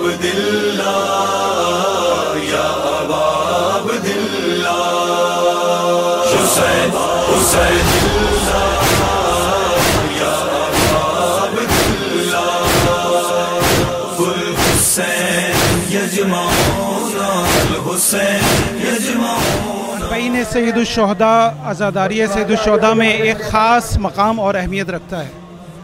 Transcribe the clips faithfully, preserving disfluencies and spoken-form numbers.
عبداللہ یا ابا عبداللہ حسین حسین یا ابا عبداللہ الحسین یجمعنا الحسین یجمعنا۔ بین سید الشہداء عزاداری سید الشہداء میں ایک خاص مقام اور اہمیت رکھتا ہے۔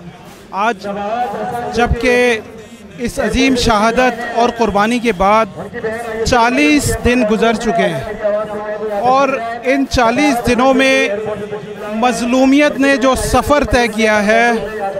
آج جبکہ اس عظیم شہادت اور قربانی کے بعد چالیس دن گزر چکے ہیں اور ان چالیس دنوں میں مظلومیت نے جو سفر طے کیا ہے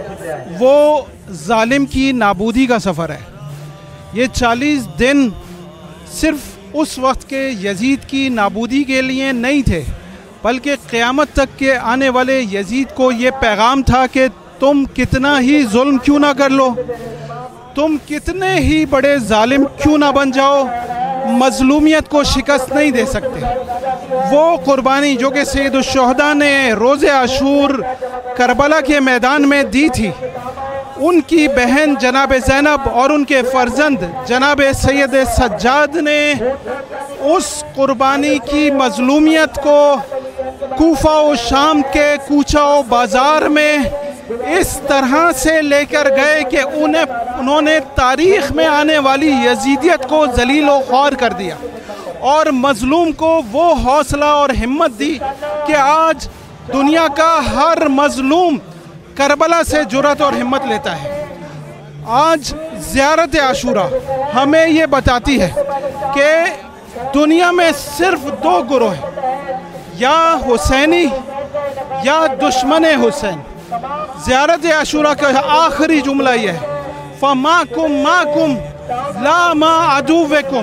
وہ ظالم کی نابودی کا سفر ہے۔ یہ چالیس دن صرف اس وقت کے یزید کی نابودی کے لیے نہیں تھے، بلکہ قیامت تک کے آنے والے یزید کو یہ پیغام تھا کہ تم کتنا ہی ظلم کیوں نہ کر لو، تم کتنے ہی بڑے ظالم کیوں نہ بن جاؤ، مظلومیت کو شکست نہیں دے سکتے۔ وہ قربانی جو کہ سید الشہداء نے روز عاشور کربلا کے میدان میں دی تھی، ان کی بہن جناب زینب اور ان کے فرزند جناب سید سجاد نے اس قربانی کی مظلومیت کو کوفہ و شام کے کوچہ و بازار میں اس طرح سے لے کر گئے کہ انہیں انہوں نے تاریخ میں آنے والی یزیدیت کو ذلیل و خوار کر دیا اور مظلوم کو وہ حوصلہ اور ہمت دی کہ آج دنیا کا ہر مظلوم کربلا سے جرأت اور ہمت لیتا ہے۔ آج زیارت عاشوراء ہمیں یہ بتاتی ہے کہ دنیا میں صرف دو گروہ ہیں، یا حسینی یا دشمن حسین۔ زیارت عاشوراء کا آخری جملہ یہ ہے فَمَاكُمْ مَاكُمْ لَا مَا عَدُوِّكُمْ،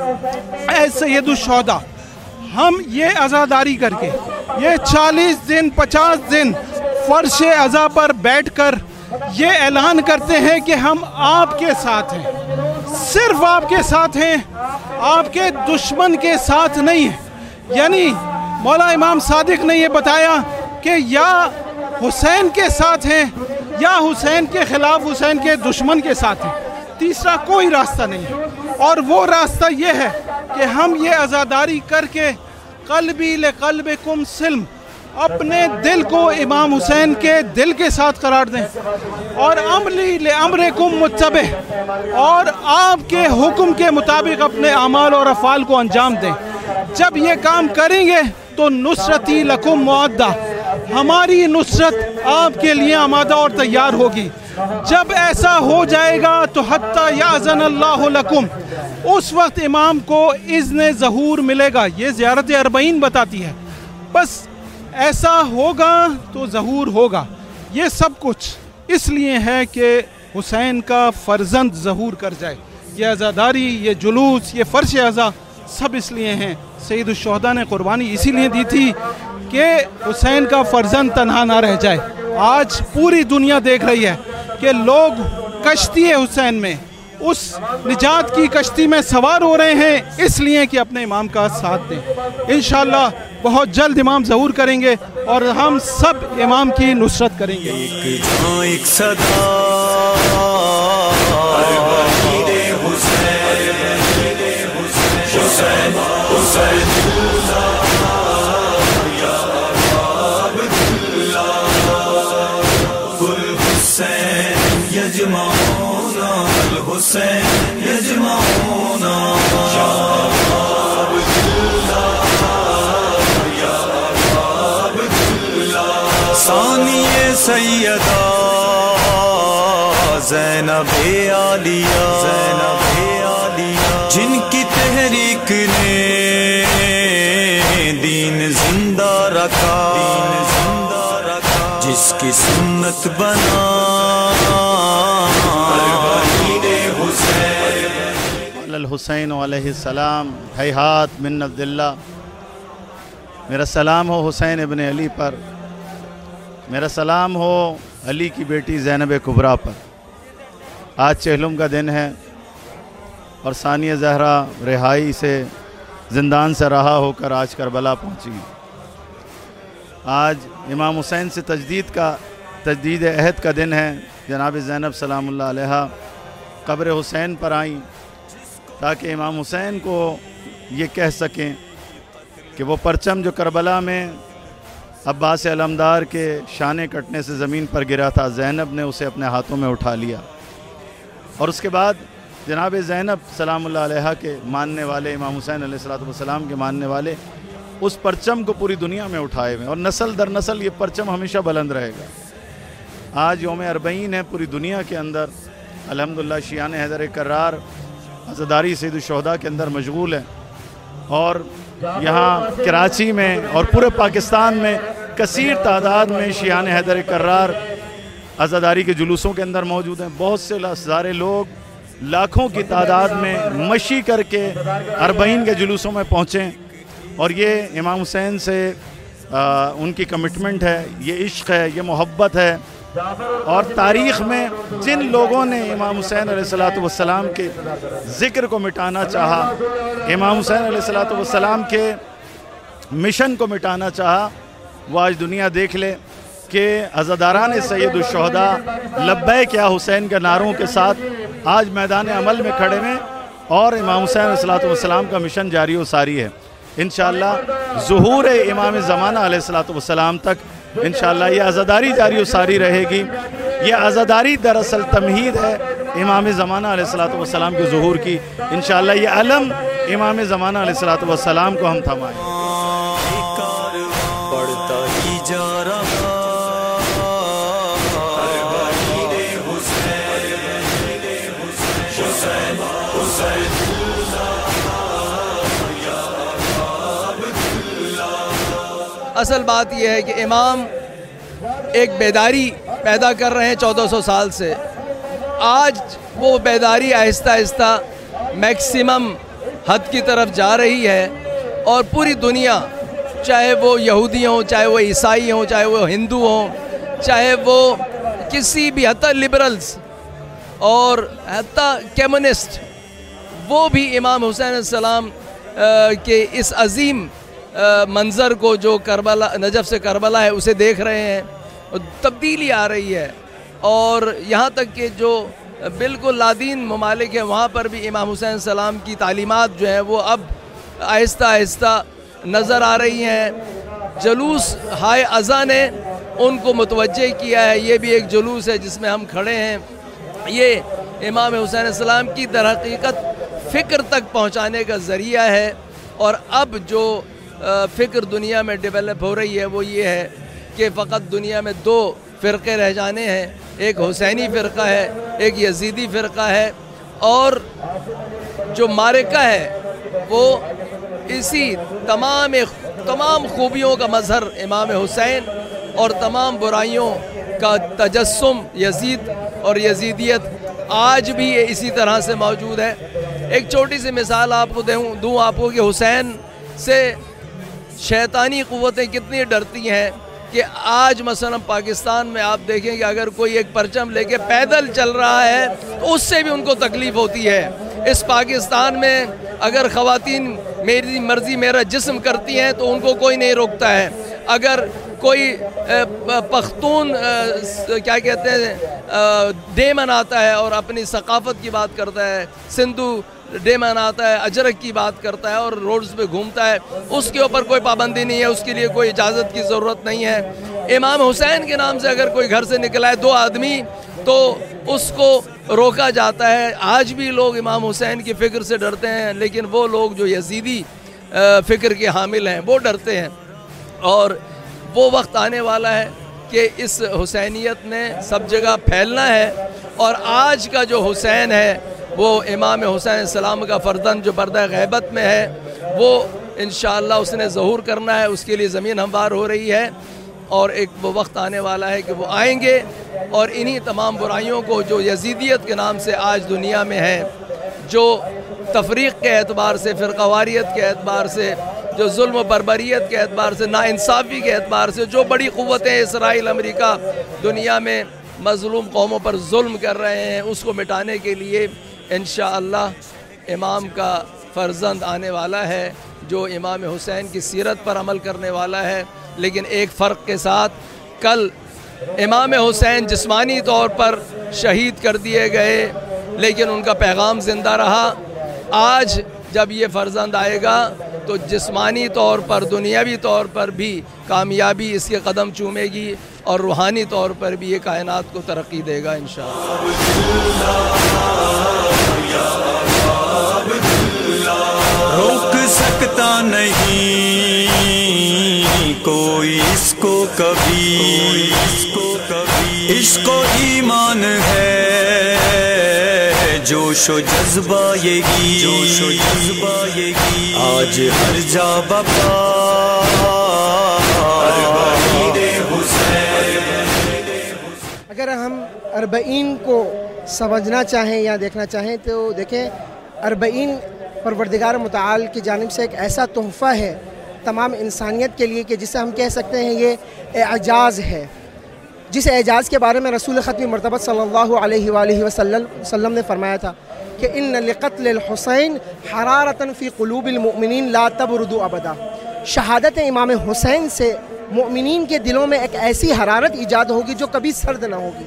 اے سید الشہداء ہم یہ عزاداری کر کے یہ چالیس دن پچاس دن فرش عزا پر بیٹھ کر یہ اعلان کرتے ہیں کہ ہم آپ کے ساتھ ہیں، صرف آپ کے ساتھ ہیں، آپ کے دشمن کے ساتھ نہیں ہیں۔ یعنی مولا امام صادق نے یہ بتایا کہ یا حسین کے ساتھ ہیں یا حسین کے خلاف حسین کے دشمن کے ساتھ ہیں، تیسرا کوئی راستہ نہیں ہے۔ اور وہ راستہ یہ ہے کہ ہم یہ عزاداری کر کے قلبی لقلبکم سلم، اپنے دل کو امام حسین کے دل کے ساتھ قرار دیں اور عملی لامرکم متبع، اور آپ کے حکم کے مطابق اپنے اعمال اور افعال کو انجام دیں۔ جب یہ کام کریں گے تو نصرتی لکم معدہ، ہماری نصرت آپ کے لیے آمادہ اور تیار ہوگی۔ جب ایسا ہو جائے گا تو حتی یأذن اللہ لکم، اس وقت امام کو اذن ظہور ملے گا۔ یہ زیارت اربعین بتاتی ہے، بس ایسا ہوگا تو ظہور ہوگا۔ یہ سب کچھ اس لیے ہے کہ حسین کا فرزند ظہور کر جائے۔ یہ عزاداری، یہ جلوس، یہ فرش عزا سب اس لیے ہیں۔ سید الشہداء نے قربانی اسی لیے دی تھی کہ حسین کا فرزند تنہا نہ رہ جائے۔ آج پوری دنیا دیکھ رہی ہے کہ لوگ کشتی حسین میں، اس نجات کی کشتی میں سوار ہو رہے ہیں اس لیے کہ اپنے امام کا ساتھ دیں۔ انشاءاللہ بہت جلد امام ظہور کریں گے اور ہم سب امام کی نصرت کریں گے۔ ایک جہاں ایک صدا حسین حسین یا عبداللہ الحسین یجمعنا الحسین یجمعنا یا عبداللہ یا عبداللہ ثانی سیدہ زینب عالیہ زینب عالیہ جن کی تحریک نے دین زندہ رکھا، دین زندہ رکھا، جس کی سنت بنا الحسین علیہ السلام ہیہات من عبداللہ۔ میرا سلام ہو حسین ابن علی پر، میرا سلام ہو علی کی بیٹی زینب کبریٰ پر۔ آج چہلم کا دن ہے اور ثانیہ زہرا رہائی سے زندان سے رہا ہو کر آج کربلا پہنچی۔ آج امام حسین سے تجدید کا تجدید عہد کا دن ہے۔ جناب زینب سلام اللہ علیہ قبر حسین پر آئیں تاکہ امام حسین کو یہ کہہ سکیں کہ وہ پرچم جو کربلا میں عباس علمدار کے شانے کٹنے سے زمین پر گرا تھا، زینب نے اسے اپنے ہاتھوں میں اٹھا لیا، اور اس کے بعد جناب زینب سلام اللہ علیہا کے ماننے والے، امام حسین علیہ السلام کے ماننے والے اس پرچم کو پوری دنیا میں اٹھائے ہوئے، اور نسل در نسل یہ پرچم ہمیشہ بلند رہے گا۔ آج یوم اربعین ہے، پوری دنیا کے اندر الحمدللہ شیعان حیدر کرار عزاداری سید الشہداء کے اندر مشغول ہے، اور یہاں کراچی میں اور پورے پاکستان میں کثیر تعداد میں شیعان حیدر کرار عزاداری کے جلوسوں کے اندر موجود ہیں۔ بہت سے ہزارے لوگ لاکھوں کی تعداد میں مشی کر کے اربعین کے جلوسوں میں پہنچیں، اور یہ امام حسین سے آ, ان کی کمٹمنٹ ہے، یہ عشق ہے، یہ محبت ہے۔ اور تاریخ میں جن لوگوں نے امام حسین علیہ السلام کے ذکر کو مٹانا چاہا، امام حسین علیہ السلام کے مشن کو مٹانا چاہا، وہ آج دنیا دیکھ لے کہ عزاداران سید الشہداء لبیک یا حسین کے نعروں کے ساتھ آج میدان عمل میں کھڑے ہیں، اور امام حسین علیہ السلام کا مشن جاری و ساری ہے۔ انشاءاللہ ظہور امام زمانہ علیہ السلام تک انشاءاللہ یہ عزاداری جاری و ساری رہے گی۔ یہ عزاداری دراصل تمہید ہے امام زمانہ علیہ السلام کے ظہور کی۔ انشاءاللہ یہ علم امام زمانہ علیہ السلام کو ہم تھمائیں۔ بڑھتا ہی جا رہا اصل بات یہ ہے کہ امام ایک بیداری پیدا کر رہے ہیں چودہ سو سال سے۔ آج وہ بیداری آہستہ آہستہ میکسیمم حد کی طرف جا رہی ہے، اور پوری دنیا، چاہے وہ یہودی ہوں، چاہے وہ عیسائی ہوں، چاہے وہ ہندو ہوں، چاہے وہ کسی بھی، حتیٰ لبرلز اور حتیٰ کمیونسٹ، وہ بھی امام حسین علیہ السلام کے اس عظیم منظر کو جو کربلا، نجف سے کربلا ہے، اسے دیکھ رہے ہیں، تبدیلی آ رہی ہے۔ اور یہاں تک کہ جو بالکل لادین ممالک ہیں، وہاں پر بھی امام حسین علیہ السلام کی تعلیمات جو ہیں وہ اب آہستہ آہستہ نظر آ رہی ہیں۔ جلوس ہائے ازاں نے ان کو متوجہ کیا ہے، یہ بھی ایک جلوس ہے جس میں ہم کھڑے ہیں۔ یہ امام حسین علیہ السلام کی در حقیقت فکر تک پہنچانے کا ذریعہ ہے، اور اب جو فکر دنیا میں ڈیولپ ہو رہی ہے وہ یہ ہے کہ فقط دنیا میں دو فرقے رہ جانے ہیں، ایک حسینی فرقہ ہے، ایک یزیدی فرقہ ہے، اور جو معرکہ ہے وہ اسی تمام تمام خوبیوں کا مظہر امام حسین اور تمام برائیوں کا تجسم یزید اور یزیدیت آج بھی اسی طرح سے موجود ہے۔ ایک چھوٹی سی مثال آپ کو دوں دوں آپ کو کہ حسین سے شیطانی قوتیں کتنی ڈرتی ہیں کہ آج مثلا پاکستان میں آپ دیکھیں کہ اگر کوئی ایک پرچم لے کے پیدل چل رہا ہے تو اس سے بھی ان کو تکلیف ہوتی ہے۔ اس پاکستان میں اگر خواتین میری مرضی میرا جسم کرتی ہیں تو ان کو کوئی نہیں روکتا ہے۔ اگر کوئی پختون کیا کہتے ہیں ڈے مناتا ہے اور اپنی ثقافت کی بات کرتا ہے، سندھو ڈے مناتا ہے، اجرک کی بات کرتا ہے اور روڈز پہ گھومتا ہے، اس کے اوپر کوئی پابندی نہیں ہے، اس کے لیے کوئی اجازت کی ضرورت نہیں ہے۔ امام حسین کے نام سے اگر کوئی گھر سے نکلا ہے دو آدمی تو اس کو روکا جاتا ہے۔ آج بھی لوگ امام حسین کی فکر سے ڈرتے ہیں، لیکن وہ لوگ جو یزیدی فکر کے حامل ہیں وہ ڈرتے ہیں۔ اور وہ وقت آنے والا ہے کہ اس حسینیت نے سب جگہ پھیلنا ہے، اور آج کا جو حسین ہے وہ امام حسین علیہ السلام کا فرزند جو پردہ غیبت میں ہے، وہ انشاءاللہ اس نے ظہور کرنا ہے، اس کے لیے زمین ہموار ہو رہی ہے، اور ایک وہ وقت آنے والا ہے کہ وہ آئیں گے اور انہی تمام برائیوں کو جو یزیدیت کے نام سے آج دنیا میں ہے، جو تفریق کے اعتبار سے، فرقہ واریت کے اعتبار سے، جو ظلم و بربریت کے اعتبار سے، ناانصافی کے اعتبار سے، جو بڑی قوتیں اسرائیل، امریکہ دنیا میں مظلوم قوموں پر ظلم کر رہے ہیں، اس کو مٹانے کے لیے انشاءاللہ امام کا فرزند آنے والا ہے جو امام حسین کی سیرت پر عمل کرنے والا ہے۔ لیکن ایک فرق کے ساتھ، کل امام حسین جسمانی طور پر شہید کر دیے گئے لیکن ان کا پیغام زندہ رہا۔ آج جب یہ فرزند آئے گا تو جسمانی طور پر دنیاوی طور پر بھی کامیابی اس کے قدم چومے گی اور روحانی طور پر بھی یہ کائنات کو ترقی دے گا انشاءاللہ۔ روک سکتا نہیں کوئی اس کو کبھی، عشق و ایمان ہے جوش و جذبہ یہی، جوش و جذبہ یہی آج ہر جا بپا۔ اگر ہم اربعین کو سمجھنا چاہیں یا دیکھنا چاہیں تو دیکھیں، اربعین پروردگار متعال کی جانب سے ایک ایسا تحفہ ہے تمام انسانیت کے لیے کہ جسے ہم کہہ سکتے ہیں یہ اعجاز ہے، جس اعجاز کے بارے میں رسول ختم مرتبہ صلی اللہ علیہ وآلہ وسلم نے فرمایا تھا کہ ان لقتل الحسین حرارۃ فی قلوب المؤمنین لا تبرد ابدا۔ شہادت امام حسین سے مؤمنین کے دلوں میں ایک ایسی حرارت ایجاد ہوگی جو کبھی سرد نہ ہوگی۔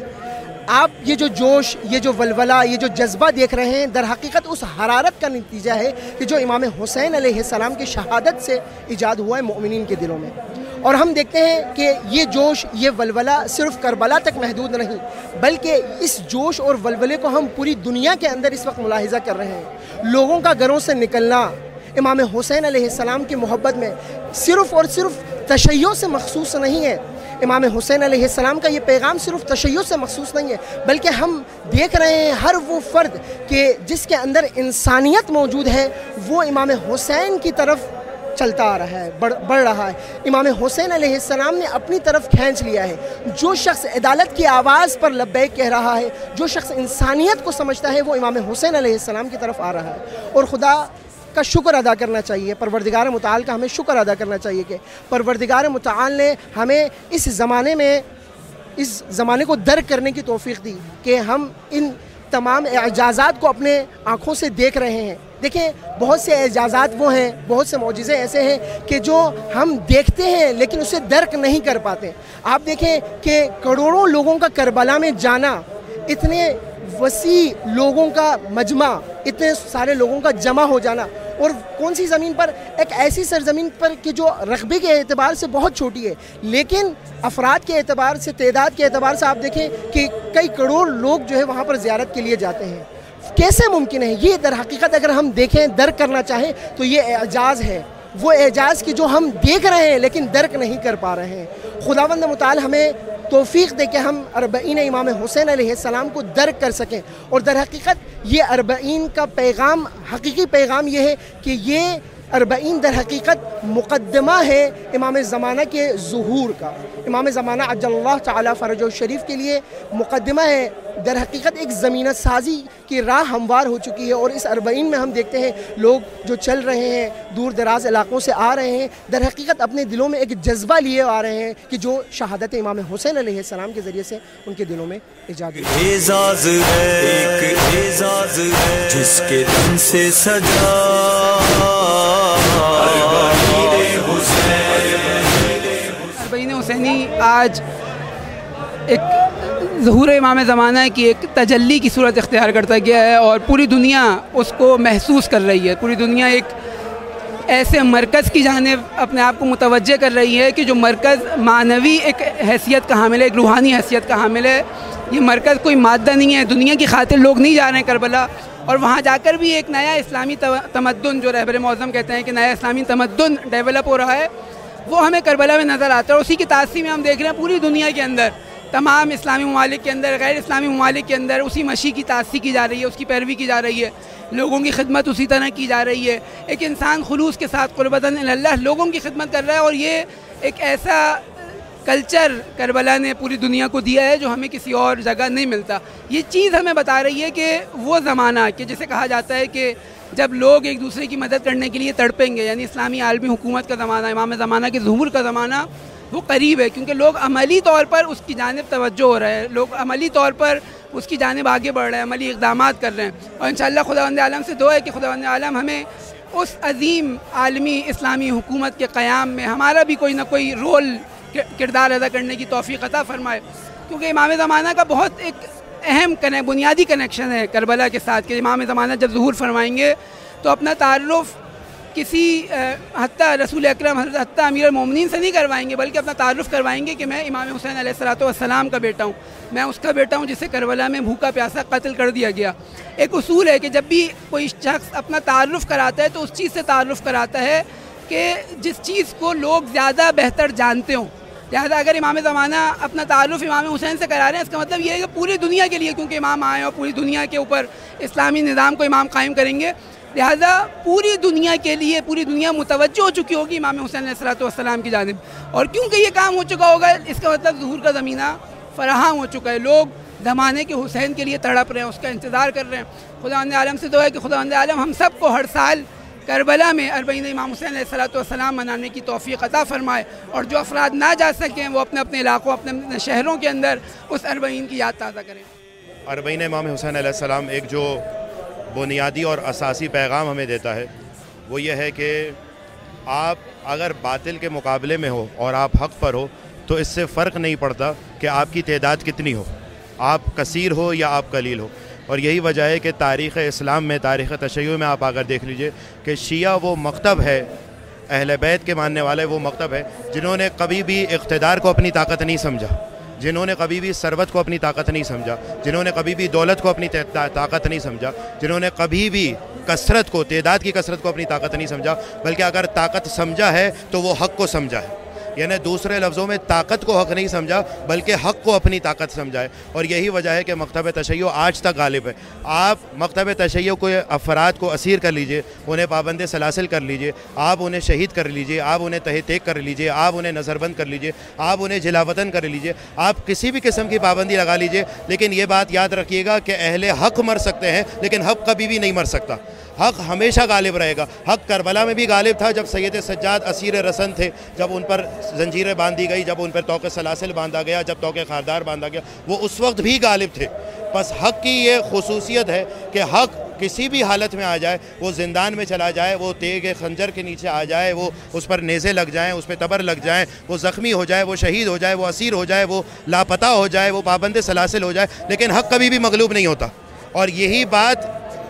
آپ یہ جو جوش، یہ جو ولولہ، یہ جو جذبہ دیکھ رہے ہیں، در حقیقت اس حرارت کا نتیجہ ہے کہ جو امام حسین علیہ السلام کی شہادت سے ایجاد ہوا ہے مؤمنین کے دلوں میں۔ اور ہم دیکھتے ہیں کہ یہ جوش، یہ ولولہ صرف کربلا تک محدود نہیں، بلکہ اس جوش اور ولولے کو ہم پوری دنیا کے اندر اس وقت ملاحظہ کر رہے ہیں۔ لوگوں کا گھروں سے نکلنا امام حسین علیہ السلام کی محبت میں صرف اور صرف تشیع سے مخصوص نہیں ہے۔ امام حسین علیہ السلام کا یہ پیغام صرف تشیع سے مخصوص نہیں ہے، بلکہ ہم دیکھ رہے ہیں ہر وہ فرد کہ جس کے اندر انسانیت موجود ہے وہ امام حسین کی طرف چلتا آ رہا ہے، بڑھ بڑھ رہا ہے۔ امام حسین علیہ السلام نے اپنی طرف کھینچ لیا ہے۔ جو شخص عدالت کی آواز پر لبیک کہہ رہا ہے، جو شخص انسانیت کو سمجھتا ہے، وہ امام حسین علیہ السلام کی طرف آ رہا ہے۔ اور خدا کا شکر ادا کرنا چاہیے، پروردگار متعال کا ہمیں شکر ادا کرنا چاہیے کہ پروردگار متعال نے ہمیں اس زمانے میں اس زمانے کو درک کرنے کی توفیق دی کہ ہم ان تمام اعجازات کو اپنے آنکھوں سے دیکھ رہے ہیں۔ دیکھیں، بہت سے اعجازات وہ ہیں، بہت سے معجزے ایسے ہیں کہ جو ہم دیکھتے ہیں لیکن اسے درک نہیں کر پاتے۔ آپ دیکھیں کہ کروڑوں لوگوں کا کربلا میں جانا، اتنے وسیع لوگوں کا مجمع، اتنے سارے لوگوں کا جمع ہو جانا، اور کون سی زمین پر؟ ایک ایسی سرزمین پر کہ جو رقبے کے اعتبار سے بہت چھوٹی ہے، لیکن افراد کے اعتبار سے، تعداد کے اعتبار سے آپ دیکھیں کہ کئی کروڑ لوگ جو ہے وہاں پر زیارت کے لیے جاتے ہیں۔ کیسے ممکن ہے یہ؟ در حقیقت اگر ہم دیکھیں، درک کرنا چاہیں تو یہ اعجاز ہے، وہ اعجاز کی جو ہم دیکھ رہے ہیں لیکن درک نہیں کر پا رہے ہیں۔ خداوند متعال ہمیں توفیق دے کہ ہم اربعین امام حسین علیہ السلام کو درک کر سکیں۔ اور در حقیقت یہ اربعین کا پیغام، حقیقی پیغام یہ ہے کہ یہ اربعین در حقیقت مقدمہ ہے امام زمانہ کے ظہور کا۔ امام زمانہ عجل اللہ تعالی فرجہ الشریف کے لیے مقدمہ ہے۔ در حقیقت ایک زمینہ سازی کی راہ ہموار ہو چکی ہے، اور اس اربعین میں ہم دیکھتے ہیں لوگ جو چل رہے ہیں، دور دراز علاقوں سے آ رہے ہیں، در حقیقت اپنے دلوں میں ایک جذبہ لیے آ رہے ہیں کہ جو شہادت امام حسین علیہ السلام کے ذریعے سے ان کے دلوں میں ایجاد ہوئی۔ اعزاز ہے، ایک اعزاز ہے جس کے دم سے سجا اربعین حسینی آج ایک ظہور امام زمانہ کی ایک تجلی کی صورت اختیار کرتا گیا ہے، اور پوری دنیا اس کو محسوس کر رہی ہے۔ پوری دنیا ایک ایسے مرکز کی جانب اپنے آپ کو متوجہ کر رہی ہے کہ جو مرکز معنوی ایک حیثیت کا حامل ہے، ایک روحانی حیثیت کا حامل ہے۔ یہ مرکز کوئی مادہ نہیں ہے، دنیا کی خاطر لوگ نہیں جا رہے ہیں کربلا، اور وہاں جا کر بھی ایک نیا اسلامی تمدن، جو رہبر معظم کہتے ہیں کہ نیا اسلامی تمدن ڈیولپ ہو رہا ہے، وہ ہمیں کربلا میں نظر آتا ہے۔ اور اسی کی تاثیر میں ہم دیکھ رہے ہیں پوری دنیا کے اندر، تمام اسلامی ممالک کے اندر، غیر اسلامی ممالک کے اندر اسی مشی کی تاثیر کی جا رہی ہے، اس کی پیروی کی جا رہی ہے، لوگوں کی خدمت اسی طرح کی جا رہی ہے۔ ایک انسان خلوص کے ساتھ قربتاً اللہ لوگوں کی خدمت کر رہا ہے، اور یہ ایک ایسا کلچر کربلا نے پوری دنیا کو دیا ہے جو ہمیں کسی اور جگہ نہیں ملتا۔ یہ چیز ہمیں بتا رہی ہے کہ وہ زمانہ کہ جسے کہا جاتا ہے کہ جب لوگ ایک دوسرے کی مدد کرنے کے لیے تڑپیں گے، یعنی اسلامی عالمی حکومت کا زمانہ، امام زمانہ کے ظہور کا زمانہ، وہ قریب ہے، کیونکہ لوگ عملی طور پر اس کی جانب توجہ ہو رہے ہیں، لوگ عملی طور پر اس کی جانب آگے بڑھ رہے ہیں، عملی اقدامات کر رہے ہیں۔ اور انشاءاللہ خداوند عالم سے دعا ہے کہ خداوند عالم ہمیں اس عظیم عالمی اسلامی حکومت کے قیام میں ہمارا بھی کوئی نہ کوئی رول، کردار ادا کرنے کی توفیق عطا فرمائے، کیونکہ امام زمانہ کا بہت ایک اہم بنیادی کنیکشن ہے کربلا کے ساتھ کہ امام زمانہ جب ظہور فرمائیں گے تو اپنا تعارف کسی حتیٰ رسول اکرم حضرت حتیٰ امیر المومنین سے نہیں کروائیں گے، بلکہ اپنا تعارف کروائیں گے کہ میں امام حسین علیہ الصلوۃ والسلام کا بیٹا ہوں، میں اس کا بیٹا ہوں جسے کربلا میں بھوکا پیاسا قتل کر دیا گیا۔ ایک اصول ہے کہ جب بھی کوئی شخص اپنا تعارف کراتا ہے تو اس چیز سے تعارف کراتا ہے کہ جس چیز کو لوگ زیادہ بہتر جانتے ہوں۔ لہٰذا اگر امام زمانہ اپنا تعارف امام حسین سے کرا رہے ہیں، اس کا مطلب یہ ہے کہ پوری دنیا کے لیے، کیونکہ امام آئے اور پوری دنیا کے اوپر اسلامی نظام کو امام قائم کریں گے، لہٰذا پوری دنیا کے لیے پوری دنیا متوجہ ہو چکی ہوگی امام حسین علیہ الصلوۃ والسلام کی جانب، اور کیونکہ یہ کام ہو چکا ہوگا اس کا مطلب ظہور کا زمینہ فراہم ہو چکا ہے۔ لوگ زمانے کے حسین کے لیے تڑپ رہے ہیں، اس کا انتظار کر رہے ہیں۔ خداوند عالم سے دعا ہے کہ خداوند عالم ہم سب کو ہر سال کربلا میں اربعین امام حسین علیہ الصلوۃ والسلام منانے کی توفیق عطا فرمائے، اور جو افراد نہ جا سکیں وہ اپنے اپنے علاقوں اپنے اپنے شہروں کے اندر اس اربعین کی یاد تازہ کریں۔ اربعین امام حسین علیہ السلام ایک جو بنیادی اور اساسی پیغام ہمیں دیتا ہے وہ یہ ہے کہ آپ اگر باطل کے مقابلے میں ہو اور آپ حق پر ہو تو اس سے فرق نہیں پڑتا کہ آپ کی تعداد کتنی ہو، آپ کثیر ہو یا آپ قلیل ہو۔ اور یہی وجہ ہے کہ تاریخ اسلام میں، تاریخ تشیع میں آپ اگر دیکھ لیجئے کہ شیعہ وہ مکتب ہے، اہل بیت کے ماننے والے وہ مکتب ہے جنہوں نے کبھی بھی اقتدار کو اپنی طاقت نہیں سمجھا، جنہوں نے کبھی بھی ثروت کو اپنی طاقت نہیں سمجھا، جنہوں نے کبھی بھی دولت کو اپنی طاقت نہیں سمجھا، جنہوں نے کبھی بھی کثرت کو، تعداد کی کثرت کو اپنی طاقت نہیں سمجھا، بلکہ اگر طاقت سمجھا ہے تو وہ حق کو سمجھا ہے۔ یعنی دوسرے لفظوں میں طاقت کو حق نہیں سمجھا بلکہ حق کو اپنی طاقت سمجھا ہے، اور یہی وجہ ہے کہ مکتب تشیع آج تک غالب ہے۔ آپ مکتب تشیع کو افراد کو اسیر کر لیجئے، انہیں پابند سلاسل کر لیجئے، آپ انہیں شہید کر لیجئے، آپ انہیں تہ تیک کر لیجئے، آپ انہیں نظر بند کر لیجئے، آپ انہیں جلا وطن کر لیجئے، آپ کسی بھی قسم کی پابندی لگا لیجئے، لیکن یہ بات یاد رکھیے گا کہ اہل حق مر سکتے ہیں لیکن حق کبھی بھی نہیں مر سکتا۔ حق ہمیشہ غالب رہے گا۔ حق کربلا میں بھی غالب تھا جب سید سجاد اسیر رسن تھے، جب ان پر زنجیریں باندھی گئی، جب ان پر طوق سلاسل باندھا گیا، جب طوق خاردار باندھا گیا، وہ اس وقت بھی غالب تھے۔ بس حق کی یہ خصوصیت ہے کہ حق کسی بھی حالت میں آ جائے، وہ زندان میں چلا جائے، وہ تیغ خنجر کے نیچے آ جائے، وہ اس پر نیزے لگ جائیں، اس پہ تبر لگ جائیں، وہ زخمی ہو جائے، وہ شہید ہو جائے، وہ اسیر ہو جائے، وہ لاپتہ ہو جائے، وہ پابند سلاسل ہو جائے، لیکن حق کبھی بھی مغلوب نہیں ہوتا۔ اور یہی بات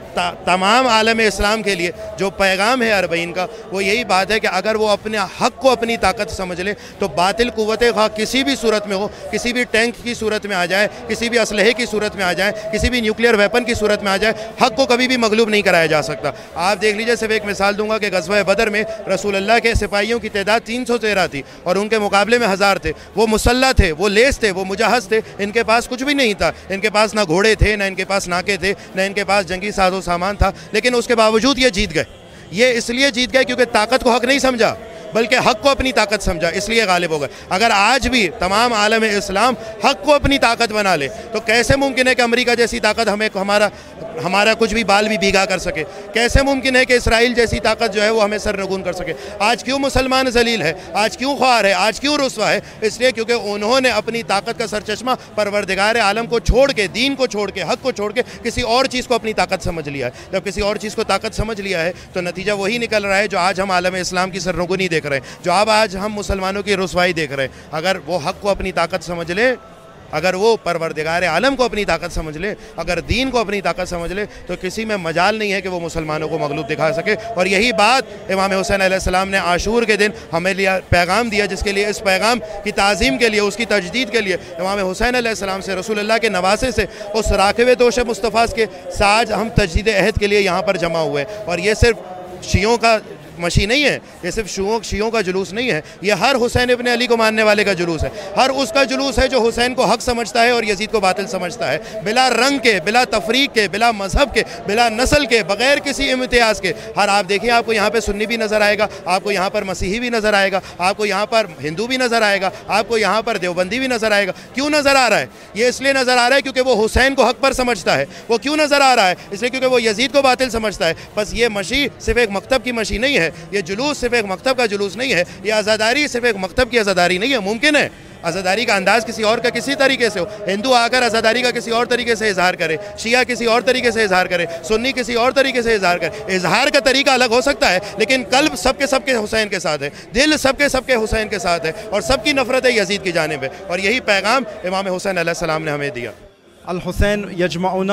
تمام عالم اسلام کے لیے جو پیغام ہے اربعین کا، وہ یہی بات ہے کہ اگر وہ اپنے حق کو اپنی طاقت سمجھ لے تو باطل قوت خواہ کسی بھی صورت میں ہو، کسی بھی ٹینک کی صورت میں آ جائے، کسی بھی اسلحے کی صورت میں آ جائے، کسی بھی نیوکلیئر ویپن کی صورت میں آ جائے، حق کو کبھی بھی مغلوب نہیں کرایا جا سکتا۔ آپ دیکھ لیجئے، صرف ایک مثال دوں گا کہ غزوہ بدر میں رسول اللہ کے سپاہیوں کی تعداد تین سو تیرہ تھی اور ان کے مقابلے میں ہزار تھے۔ وہ مسلح تھے، وہ لیس تھے، وہ مجہز تھے، ان کے پاس کچھ بھی نہیں تھا، ان کے پاس نہ گھوڑے تھے، نہ ان کے پاس ناکے تھے، نہ ان کے پاس جنگی ساز و سامان تھا، لیکن اس کے باوجود یہ جیت گئے۔ یہ اس لیے جیت گئے کیونکہ طاقت کو حق نہیں سمجھا بلکہ حق کو اپنی طاقت سمجھا، اس لیے غالب ہو گئے۔ اگر آج بھی تمام عالم اسلام حق کو اپنی طاقت بنا لے تو کیسے ممکن ہے کہ امریکہ جیسی طاقت ہمیں ہمارا ہمارا کچھ بھی بال بھی بھیگا کر سکے؟ کیسے ممکن ہے کہ اسرائیل جیسی طاقت جو ہے وہ ہمیں سرنگون کر سکے؟ آج کیوں مسلمان ذلیل ہے، آج کیوں خوار ہے، آج کیوں رسوا ہے؟ اس لیے کیونکہ انہوں نے اپنی طاقت کا سرچشمہ پروردگار عالم کو چھوڑ کے، دین کو چھوڑ کے، حق کو چھوڑ کے کسی اور چیز کو اپنی طاقت سمجھ لیا ہے۔ جب کسی اور چیز کو طاقت سمجھ لیا ہے تو نتیجہ وہی نکل رہا ہے جو آج ہم عالم اسلام کی سرنگونی دیکھ رہے ہیں، جو اب آج ہم مسلمانوں کی رسوائی دیکھ رہے ہیں۔ اگر وہ حق کو اپنی طاقت سمجھ لے، اگر وہ پروردگار عالم کو اپنی طاقت سمجھ لے، اگر دین کو اپنی طاقت سمجھ لے تو کسی میں مجال نہیں ہے کہ وہ مسلمانوں کو مغلوب دکھا سکے۔ اور یہی بات امام حسین علیہ السلام نے عاشور کے دن ہمیں لیا پیغام دیا، جس کے لیے اس پیغام کی تعظیم کے لیے، اس کی تجدید کے لیے امام حسین علیہ السلام سے، رسول اللہ کے نواسے سے، اس راکب دوش مصطفیٰ کے ساتھ ہم تجدید عہد کے لیے یہاں پر جمع ہوئے۔ اور یہ صرف شیعوں کا مشی نہیں ہے، یہ صرف شیعوں شیعوں کا جلوس نہیں ہے، یہ ہر حسین ابن علی کو ماننے والے کا جلوس ہے، ہر اس کا جلوس ہے جو حسین کو حق سمجھتا ہے اور یزید کو باطل سمجھتا ہے، بلا رنگ کے، بلا تفریق کے، بلا مذہب کے، بلا نسل کے، بغیر کسی امتیاز کے۔ ہر آپ دیکھیں، آپ کو یہاں پہ سنی بھی نظر آئے گا، آپ کو یہاں پر مسیحی بھی نظر آئے گا، آپ کو یہاں پر ہندو بھی نظر آئے گا، آپ کو یہاں پر دیوبندی بھی نظر آئے گا۔ کیوں نظر آ رہا ہے؟ یہ اس لیے نظر آ رہا ہے کیونکہ وہ حسین کو حق پر سمجھتا ہے۔ وہ کیوں نظر آ رہا ہے؟ اس لیے کیونکہ وہ یزید کو باطل سمجھتا ہے۔ بس یہ مشی صرف ایک مکتب کی مشی نہیں ہے، یہ جلوس صرف ایک مکتب کا جلوس نہیں ہے، یہ عزاداری صرف ایک مکتب کی عزاداری نہیں ہے۔ ممکن ہے عزاداری کا انداز کسی اور کا کسی طریقے سے ہو، ہندو آ کر عزاداری کا کسی اور طریقے سے اظہار کرے، شیعہ کسی اور طریقے سے اظہار کرے، سنی کسی اور طریقے سے اظہار کرے۔ اظہار کا طریقہ الگ ہو سکتا ہے لیکن قلب سب کے سب کے حسین کے ساتھ ہے، دل سب کے سب کے حسین کے ساتھ ہے، اور سب کی نفرت ہے یزید کی جانب ہے۔ اور یہی پیغام امام حسین علیہ السلام نے ہمیں دیا۔ الحسین یجمعنا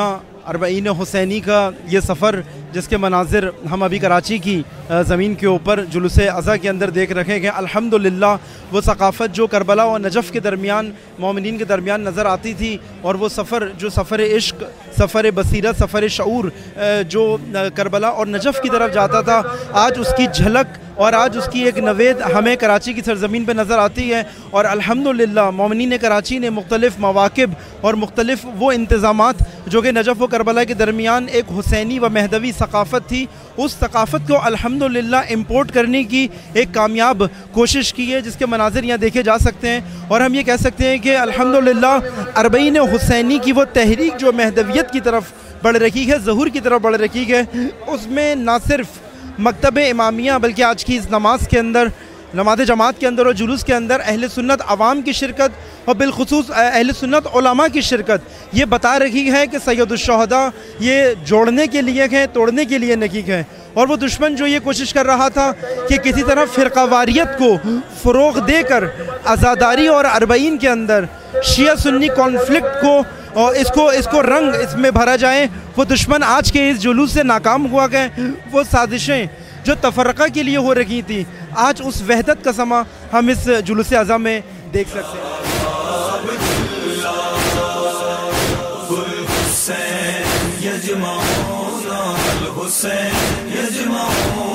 اربعین حسینی کا یہ سفر جس کے مناظر ہم ابھی کراچی کی زمین کے اوپر جلوس اضحیٰ کے اندر دیکھ رکھے ہیں، الحمدللہ وہ ثقافت جو کربلا اور نجف کے درمیان مومنین کے درمیان نظر آتی تھی، اور وہ سفر جو سفر عشق، سفر بصیرت، سفر شعور جو کربلا اور نجف کی طرف جاتا تھا، آج اس کی جھلک اور آج اس کی ایک نوید ہمیں کراچی کی سرزمین پہ نظر آتی ہے۔ اور الحمدللہ مومنین کراچی نے مختلف مواقب اور مختلف وہ انتظامات جو کہ نجف و کربلا کے درمیان ایک حسینی و مہدوی ثقافت تھی، اس ثقافت کو الحمدللہ امپورٹ کرنے کی ایک کامیاب کوشش کی ہے، جس کے مناظر یہاں دیکھے جا سکتے ہیں۔ اور ہم یہ کہہ سکتے ہیں کہ الحمدللہ اربعین حسینی کی وہ تحریک جو مہدویت کی طرف بڑھ رکھی ہے، ظہور کی طرف بڑھ رکھی ہے، اس میں نہ صرف مکتب امامیہ بلکہ آج کی اس نماز کے اندر، نماز جماعت کے اندر اور جلوس کے اندر اہل سنت عوام کی شرکت اور بالخصوص اہل سنت علماء کی شرکت یہ بتا رہی ہے کہ سید الشہداء یہ جوڑنے کے لیے ہیں، توڑنے کے لیے نہیں ہیں۔ اور وہ دشمن جو یہ کوشش کر رہا تھا کہ کسی طرح فرقہ واریت کو فروغ دے کر عزاداری اور اربعین کے اندر شیعہ سنی کانفلکٹ کو اور اس کو اس کو رنگ اس میں بھرا جائے، وہ دشمن آج کے اس جلوس سے ناکام ہوا گئے۔ وہ سازشیں جو تفرقہ کے لیے ہو رہی تھیں، آج اس وحدت کا سما ہم اس جلوس اضحیٰ میں دیکھ سکتے ہیں۔ يجمعون الحسين يجمعون